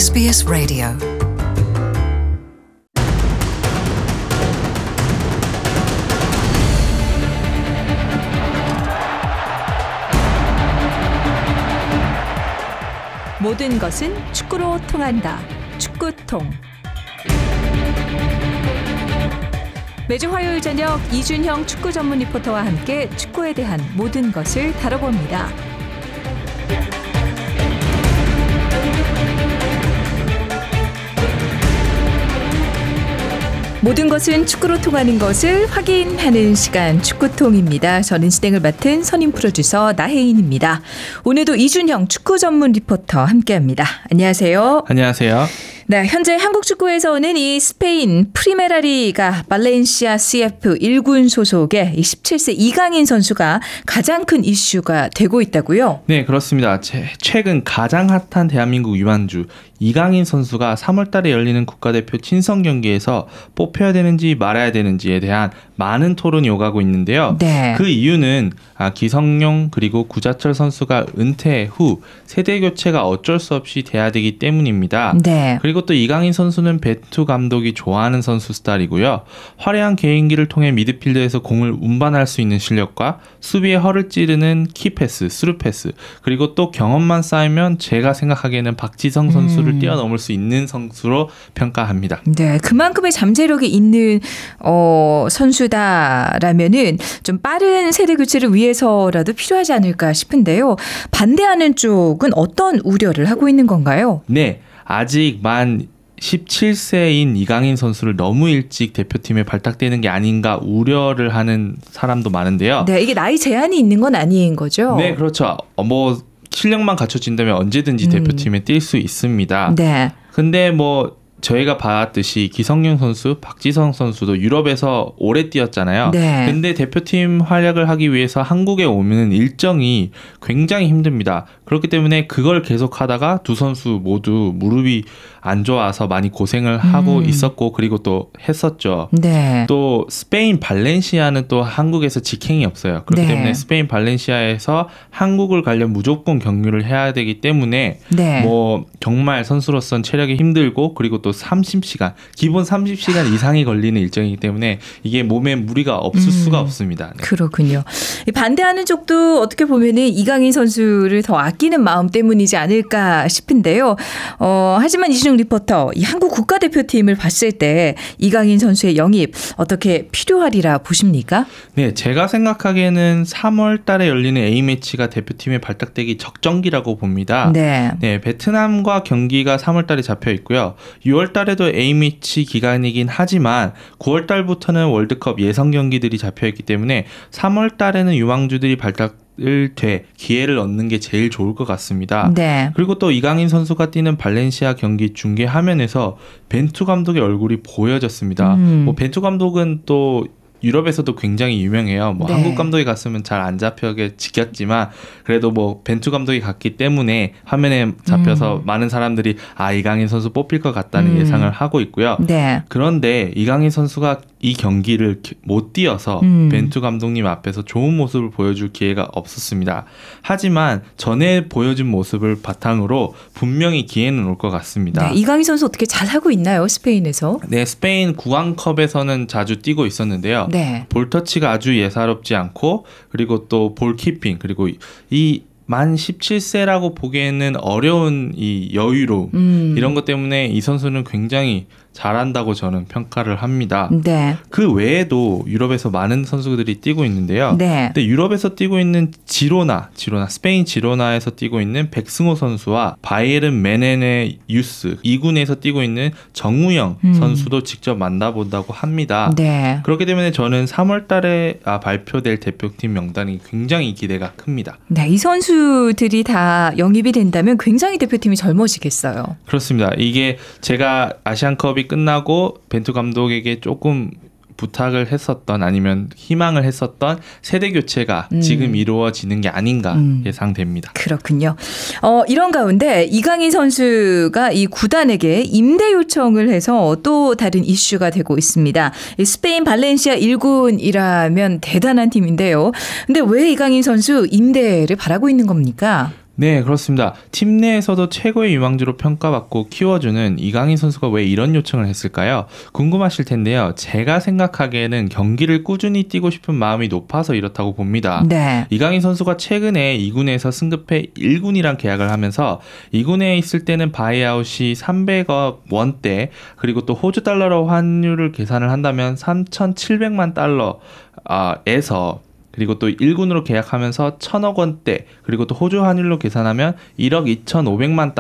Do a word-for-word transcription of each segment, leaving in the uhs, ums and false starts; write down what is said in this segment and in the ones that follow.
에스비에스 라디오 모든 것은 축구로 통한다. 축구통. 매주 화요일 저녁 이준형 축구 전문 리포터와 함께 축구에 대한 모든 것을 다뤄봅니다. 모든 것은 축구로 통하는 것을 확인하는 시간 축구통입니다. 저는 진행을 맡은 선임 프로듀서 나혜인입니다. 오늘도 이준형 축구 전문 리포터 함께합니다. 안녕하세요. 안녕하세요. 네, 현재 한국 축구에서는 이 스페인 프리메라리가 발렌시아 씨에프 일 군 소속의 십칠 세 이강인 선수가 가장 큰 이슈가 되고 있다고요? 네, 그렇습니다. 최근 가장 핫한 대한민국 유망주 이강인 선수가 삼월 달에 열리는 국가대표 친선 경기에서 뽑혀야 되는지 말아야 되는지에 대한 많은 토론이 오가고 있는데요. 네. 그 이유는 기성용 그리고 구자철 선수가 은퇴 후 세대 교체가 어쩔 수 없이 돼야 되기 때문입니다. 네. 그리고 또 이강인 선수는 벤투 감독이 좋아하는 선수 스타일이고요. 화려한 개인기를 통해 미드필드에서 공을 운반할 수 있는 실력과 수비에 허를 찌르는 키패스, 스루패스, 그리고 또 경험만 쌓이면 제가 생각하기에는 박지성 선수를 음. 뛰어넘을 수 있는 선수로 평가합니다. 네, 그만큼의 잠재력이 있는 어, 선수다라면은 좀 빠른 세대 교체를 위해서라도 필요하지 않을까 싶은데요. 반대하는 쪽은 어떤 우려를 하고 있는 건가요? 네, 아직 만 십칠 세인 이강인 선수를 너무 일찍 대표팀에 발탁되는 게 아닌가 우려를 하는 사람도 많은데요. 네, 이게 나이 제한이 있는 건 아닌 거죠? 네, 그렇죠. 뭐 실력만 갖춰진다면 언제든지 음. 대표팀에 뛸 수 있습니다. 네. 근데 뭐 저희가 봤듯이 기성용 선수, 박지성 선수도 유럽에서 오래 뛰었잖아요. 네. 근데 대표팀 활약을 하기 위해서 한국에 오면 일정이 굉장히 힘듭니다. 그렇기 때문에 그걸 계속하다가 두 선수 모두 무릎이 안 좋아서 많이 고생을 하고 음. 있었고 그리고 또 했었죠. 네. 또 스페인 발렌시아는 또 한국에서 직행이 없어요. 그렇기 네. 때문에 스페인 발렌시아에서 한국을 가려면 무조건 경유를 해야 되기 때문에 네. 뭐 정말 선수로서는 체력이 힘들고 그리고 또 삼십 시간, 기본 삼십 시간 이상이 걸리는 일정이기 때문에 이게 몸에 무리가 없을 음. 수가 없습니다. 네. 그렇군요. 반대하는 쪽도 어떻게 보면은 이강인 선수를 더 아끼는 마음 때문이지 않을까 싶은데요. 어, 하지만 이준영 리포터, 이 한국 국가대표팀을 봤을 때 이강인 선수의 영입 어떻게 필요하리라 보십니까? 네, 제가 생각하기에는 삼월 달에 열리는 A매치가 대표팀에 발탁되기 적정기라고 봅니다. 네. 네, 베트남과 경기가 삼월 달에 잡혀 있고요. 유월 달에도 A매치 기간이긴 하지만 구월 달부터는 월드컵 예선 경기들이 잡혀 있기 때문에 삼월 달에는 유망주들이 발탁 을 돼 기회를 얻는 게 제일 좋을 것 같습니다. 네. 그리고 또 이강인 선수가 뛰는 발렌시아 경기 중계 화면에서 벤투 감독의 얼굴이 보여졌습니다. 음. 뭐 벤투 감독은 또 유럽에서도 굉장히 유명해요. 뭐 네. 한국 감독이 갔으면 잘 안 잡혀게 지켰지만 그래도 뭐 벤투 감독이 갔기 때문에 화면에 잡혀서 음. 많은 사람들이 아 이강인 선수 뽑힐 것 같다는 음. 예상을 하고 있고요. 네. 그런데 이강인 선수가 이 경기를 못 뛰어서 음. 벤투 감독님 앞에서 좋은 모습을 보여줄 기회가 없었습니다. 하지만 전에 보여준 모습을 바탕으로 분명히 기회는 올 것 같습니다. 네, 이강인 선수 어떻게 잘하고 있나요? 스페인에서? 네, 스페인 구강컵에서는 자주 뛰고 있었는데요. 네. 볼터치가 아주 예사롭지 않고 그리고 또 볼키핑 그리고 이 만 십칠 세라고 보기에는 어려운 이 여유로움 음. 이런 것 때문에 이 선수는 굉장히 잘한다고 저는 평가를 합니다. 네. 그 외에도 유럽에서 많은 선수들이 뛰고 있는데요. 네. 근데 유럽에서 뛰고 있는 지로나, 지로나, 스페인 지로나에서 뛰고 있는 백승호 선수와 바이에른 메넨의 유스 이 군에서 뛰고 있는 정우영 음. 선수도 직접 만나본다고 합니다. 네. 그렇기 때문에 저는 삼월 달에 아, 발표될 대표팀 명단이 굉장히 기대가 큽니다. 네, 이 선수들이 다 영입이 된다면 굉장히 대표팀이 젊어지겠어요. 그렇습니다. 이게 제가 아시안컵이 끝나고 벤투 감독에게 조금 부탁을 했었던 아니면 희망을 했었던 세대 교체가 음. 지금 이루어지는 게 아닌가 음. 예상됩니다. 그렇군요. 어, 이런 가운데 이강인 선수가 이 구단에게 임대 요청을 해서 또 다른 이슈가 되고 있습니다. 스페인 발렌시아 일 군이라면 대단한 팀인데요. 근데 왜 이강인 선수 임대를 바라고 있는 겁니까? 네, 그렇습니다. 팀 내에서도 최고의 유망주로 평가받고 키워주는 이강인 선수가 왜 이런 요청을 했을까요? 궁금하실 텐데요. 제가 생각하기에는 경기를 꾸준히 뛰고 싶은 마음이 높아서 이렇다고 봅니다. 네. 이강인 선수가 최근에 이 군에서 승급해 일 군이랑 계약을 하면서 이 군에 있을 때는 바이아웃이 삼백억 원대, 그리고 또 호주 달러로 환율을 계산을 한다면 삼천칠백만 달러에서, 그리고 또 일 군으로 계약하면서 천억 원대, 그리고 또 호주 환율로 계산하면 일억 이천오백만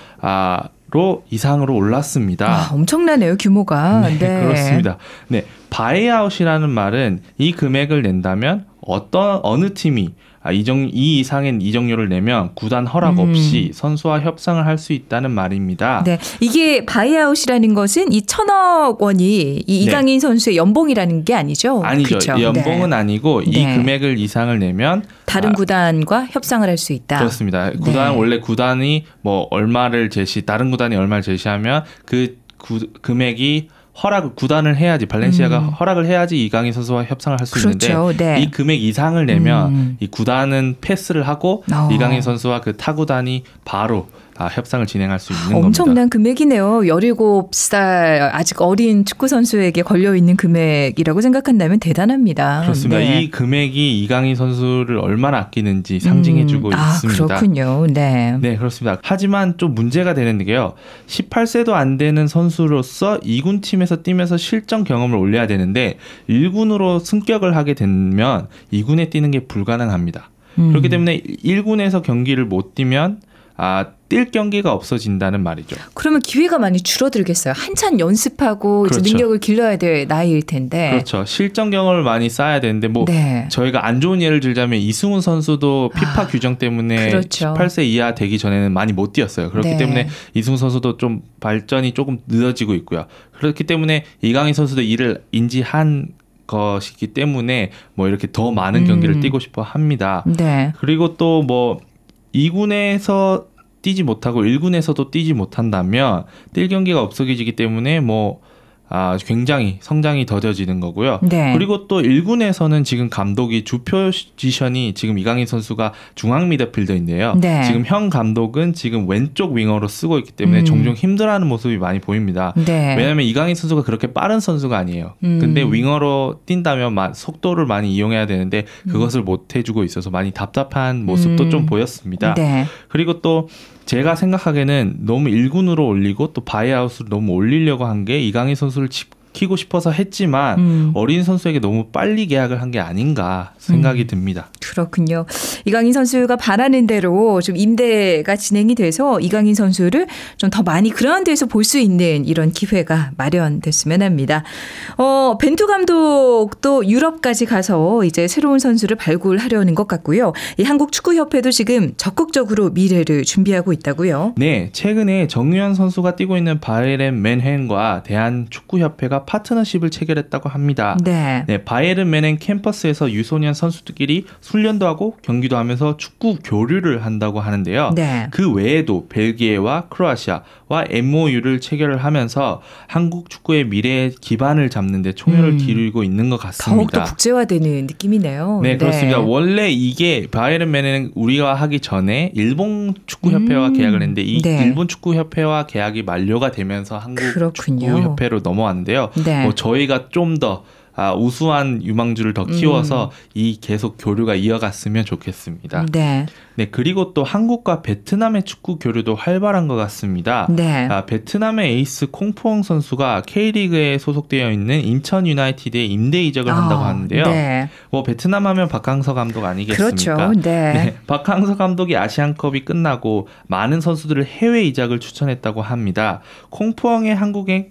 달러로 이상으로 올랐습니다. 아, 엄청나네요, 규모가. 네, 네. 그렇습니다. 네, 바이아웃이라는 말은 이 금액을 낸다면 어떤 어느 팀이 아, 이정, 이 이상의 이적료를 내면 구단 허락 없이 음. 선수와 협상을 할 수 있다는 말입니다. 네, 이게 바이아웃이라는 것은 이 천억 원이 이 이강인 선수의 연봉이라는 게 아니죠? 아니죠. 그쵸? 연봉은 네. 아니고 이 네. 금액을 이상을 내면 다른 아, 구단과 협상을 할 수 있다. 그렇습니다. 구단 네. 원래 구단이 뭐 얼마를 제시, 다른 구단이 얼마를 제시하면 그 구, 금액이 허락을 구단을 해야지, 발렌시아가 음. 허락을 해야지 이강인 선수와 협상을 할 수 그렇죠. 있는데 네. 이 금액 이상을 내면 음. 이 구단은 패스를 하고 어. 이강인 선수와 그 타구단이 바로 아, 협상을 진행할 수 있는 엄청난 겁니다. 금액이네요. 열일곱 살 아직 어린 축구 선수에게 걸려 있는 금액이라고 생각한다면 대단합니다. 그렇습니다. 네. 이 금액이 이강인 선수를 얼마나 아끼는지 상징해주고 음. 아, 있습니다. 그렇군요. 네. 네, 그렇습니다. 하지만 좀 문제가 되는 게요. 열여덟 세도 안 되는 선수로서 이 군 팀에서 뛰면서 실전 경험을 올려야 되는데 일 군으로 승격을 하게 되면 이 군에 뛰는 게 불가능합니다. 음. 그렇기 때문에 일 군에서 경기를 못 뛰면 아, 뛸 경기가 없어진다는 말이죠. 그러면 기회가 많이 줄어들겠어요. 한참 연습하고 이제 그렇죠. 능력을 길러야 될 나이일 텐데. 그렇죠. 실전 경험을 많이 쌓아야 되는데 뭐 네. 저희가 안 좋은 예를 들자면 이승훈 선수도 피파 아, 규정 때문에 그렇죠. 열여덟 세 이하 되기 전에는 많이 못 뛰었어요. 그렇기 네. 때문에 이승훈 선수도 좀 발전이 조금 늦어지고 있고요. 그렇기 때문에 이강인 선수도 이를 인지한 것이기 때문에 뭐 이렇게 더 많은 경기를 음. 뛰고 싶어 합니다. 네. 그리고 또 뭐 이 군에서 뛰지 못하고 일 군에서도 뛰지 못한다면 뛸 경기가 없어지기 때문에 뭐 아, 굉장히 성장이 더뎌지는 거고요. 네. 그리고 또 일 군에서는 지금 감독이 주 포지션이 지금 이강인 선수가 중앙 미드필더인데요. 네. 지금 현 감독은 지금 왼쪽 윙어로 쓰고 있기 때문에 음. 종종 힘들어하는 모습이 많이 보입니다. 네. 왜냐하면 이강인 선수가 그렇게 빠른 선수가 아니에요. 음. 근데 윙어로 뛴다면 마- 속도를 많이 이용해야 되는데 그것을 못 해주고 있어서 많이 답답한 모습도 음. 좀 보였습니다. 네. 그리고 또 제가 생각하기에는 너무 일 군으로 올리고 또 바이아웃을 너무 올리려고 한 게 이강인 선수를 지키고 싶어서 했지만 음. 어린 선수에게 너무 빨리 계약을 한 게 아닌가 생각이 음. 듭니다. 그렇군요. 이강인 선수가 바라는 대로 좀 임대가 진행이 돼서 이강인 선수를 좀 더 많이 그라운드에서 볼 수 있는 이런 기회가 마련됐으면 합니다. 어, 벤투 감독도 유럽까지 가서 이제 새로운 선수를 발굴하려는 것 같고요. 이 한국 축구협회도 지금 적극적으로 미래를 준비하고 있다고요. 네, 최근에 정유현 선수가 뛰고 있는 바이에른 뮌헨과 대한축구협회가 파트너십을 체결했다고 합니다. 네. 네, 바이에른 뮌헨 캠퍼스에서 유소년 선수들끼리 훈련도 하고 경기도 하면서 축구 교류를 한다고 하는데요. 네. 그 외에도 벨기에와 크로아시아와 엠오유를 체결을 하면서 한국 축구의 미래의 기반을 잡는 데 총력을 음. 기울이고 있는 것 더욱더 같습니다. 국제화되는 느낌이네요. 네, 그렇습니다. 원래 이게 바이에른 뮌헨은 우리가 하기 전에 일본 축구협회와 음. 계약을 했는데 이 네. 일본 축구협회와 계약이 만료가 되면서 한국 그렇군요. 축구협회로 넘어왔는데요. 네. 뭐 저희가 좀 더 아, 우수한 유망주를 더 키워서 음. 이 계속 교류가 이어갔으면 좋겠습니다. 네. 네, 그리고 또 한국과 베트남의 축구 교류도 활발한 것 같습니다. 네. 아, 베트남의 에이스 콩푸엉 선수가 K리그에 소속되어 있는 인천 유나이티드에 임대 이적을 한다고 아, 하는데요. 네. 뭐 베트남 하면 박항서 감독 아니겠습니까? 그렇죠. 네. 네, 박항서 감독이 아시안컵이 끝나고 많은 선수들을 해외 이적을 추천했다고 합니다. 콩푸엉의 한국에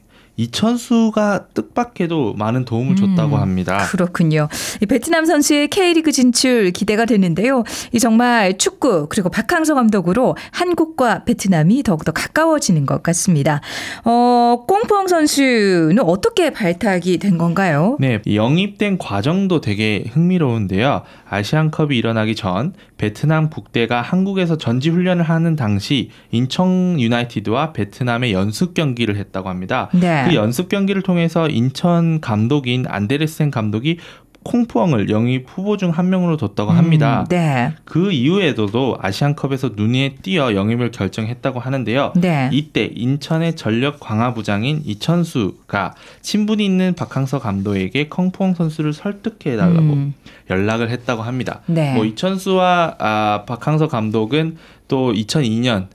이천수가 뜻밖에도 많은 도움을 줬다고 합니다. 그렇군요. 이 베트남 선수의 K리그 진출 기대가 되는데요. 이 정말 축구 그리고 박항서 감독으로 한국과 베트남이 더욱더 가까워지는 것 같습니다. 어, 꽁푸엉 선수는 어떻게 발탁이 된 건가요? 네, 영입된 과정도 되게 흥미로운데요. 아시안컵이 일어나기 전 베트남 국대가 한국에서 전지 훈련을 하는 당시 인천 유나이티드와 베트남의 연습 경기를 했다고 합니다. 네. 그 연습 경기를 통해서 인천 감독인 안데르센 감독이 콩푸엉을 영입 후보 중 한 명으로 뒀다고 합니다. 음, 네. 그 이후에도 아시안컵에서 눈에 띄어 영입을 결정했다고 하는데요. 네. 이때 인천의 전력 강화부장인 이천수가 친분이 있는 박항서 감독에게 콩푸엉 선수를 설득해달라고 음. 연락을 했다고 합니다. 네. 뭐 이천수와 아, 박항서 감독은 또 이천이 년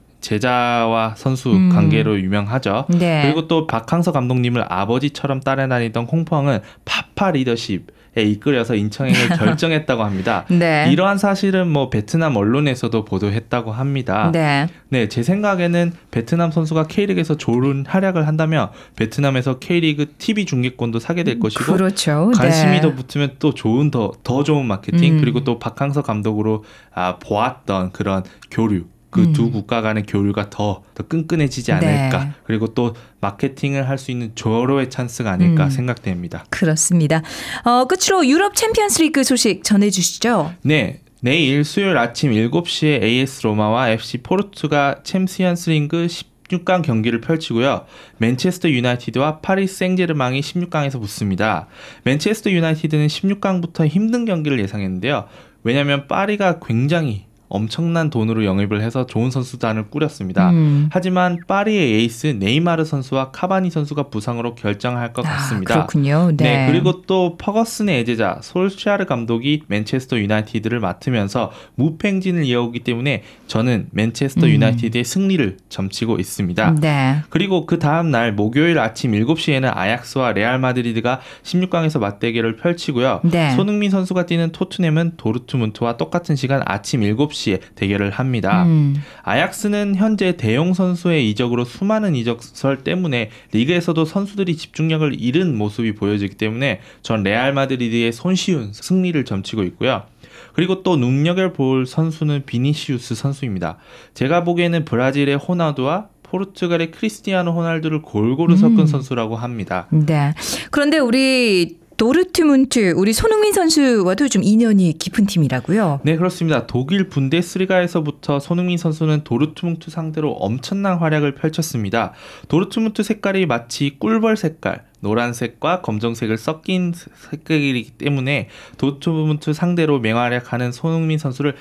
제자와 선수 음. 관계로 유명하죠. 네. 그리고 또 박항서 감독님을 아버지처럼 따라다니던 콩푸엉은 파파 리더십에 이끌려서 인천행을 결정했다고 합니다. 네. 이러한 사실은 뭐 베트남 언론에서도 보도했다고 합니다. 네. 네, 제 생각에는 베트남 선수가 K리그에서 좋은 활약을 한다면 베트남에서 K리그 티비 중계권도 사게 될 것이고 그렇죠. 관심이 네. 더 붙으면 또 좋은 더, 더 좋은 마케팅 음. 그리고 또 박항서 감독으로 아, 보았던 그런 교류 그 두 음. 국가 간의 교류가 더, 더 끈끈해지지 않을까. 네. 그리고 또 마케팅을 할 수 있는 조로의 찬스가 아닐까 음. 생각됩니다. 그렇습니다. 어, 끝으로 유럽 챔피언스 리그 소식 전해주시죠. 네. 내일 수요일 아침 일곱 시에 에이에스 로마와 에프씨 포르투가 챔피언스 리그 십육 강 경기를 펼치고요. 맨체스터 유나이티드와 파리 생제르맹이 십육 강에서 붙습니다. 맨체스터 유나이티드는 십육 강부터 힘든 경기를 예상했는데요. 왜냐하면 파리가 굉장히 엄청난 돈으로 영입을 해서 좋은 선수단을 꾸렸습니다. 음. 하지만 파리의 에이스 네이마르 선수와 카바니 선수가 부상으로 결정할 것 아, 같습니다. 그렇군요. 네. 네, 그리고 또 퍼거슨의 애제자 솔샤르 감독이 맨체스터 유나이티드를 맡으면서 무팽진을 이어오기 때문에 저는 맨체스터 음. 유나이티드의 승리를 점치고 있습니다. 네. 그리고 그 다음 날 목요일 아침 일곱 시에는 아약스와 레알 마드리드가 십육 강에서 맞대결을 펼치고요. 네. 손흥민 선수가 뛰는 토트넘은 도르트문트와 똑같은 시간 아침 일곱 시에 대결을 합니다. 음. 아약스는 현재 대용 선수의 이적으로 수많은 이적설 때문에 리그에서도 선수들이 집중력을 잃은 모습이 보여지기 때문에 전 레알 마드리드의 손쉬운 승리를 점치고 있고요. 그리고 또 눈여겨 볼 선수는 비니시우스 선수입니다. 제가 보기에는 브라질의 호나우두와 포르투갈의 크리스티아노 호날두를 골고루 섞은 음. 선수라고 합니다. 네. 그런데 우리 도르트문트 우리 손흥민 선수와도 좀 인연이 깊은 팀이라고요. 네, 그렇습니다. 독일 분데스리가에서부터 손흥민 선수는 도르트문트 상대로 엄청난 활약을 펼쳤습니다. 도르트문트 색깔이 마치 꿀벌 색깔, 노란색과 검정색을 섞인 색깔이기 때문에 도르트문트 상대로 맹활약하는 손흥민 선수를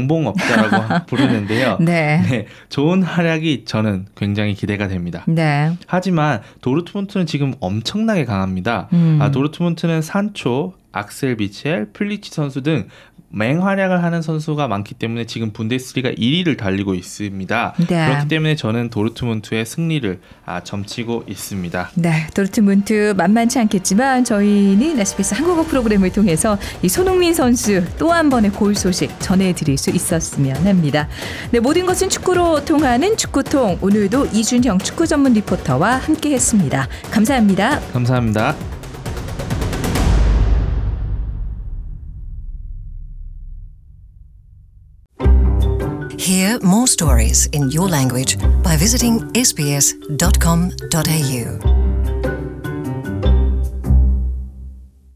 양봉업자라고 부르는데요. 네. 네, 좋은 활약이 저는 굉장히 기대가 됩니다. 네. 하지만 도르트문트는 지금 엄청나게 강합니다. 음. 아, 도르트문트는 산초, 악셀 비첼, 플리치 선수 등 맹활약을 하는 선수가 많기 때문에 지금 분데스리가 일 위를 달리고 있습니다. 네. 그렇기 때문에 저는 도르트문트의 승리를 아, 점치고 있습니다. 네, 도르트문트 만만치 않겠지만 저희는 에스비에스 한국어 프로그램을 통해서 이 손흥민 선수 또 한 번의 골 소식 전해드릴 수 있었으면 합니다. 네, 모든 것은 축구로 통하는 축구통. 오늘도 이준형 축구 전문 리포터와 함께했습니다. 감사합니다. 감사합니다. Hear more stories in your language by visiting s b s dot com dot a u.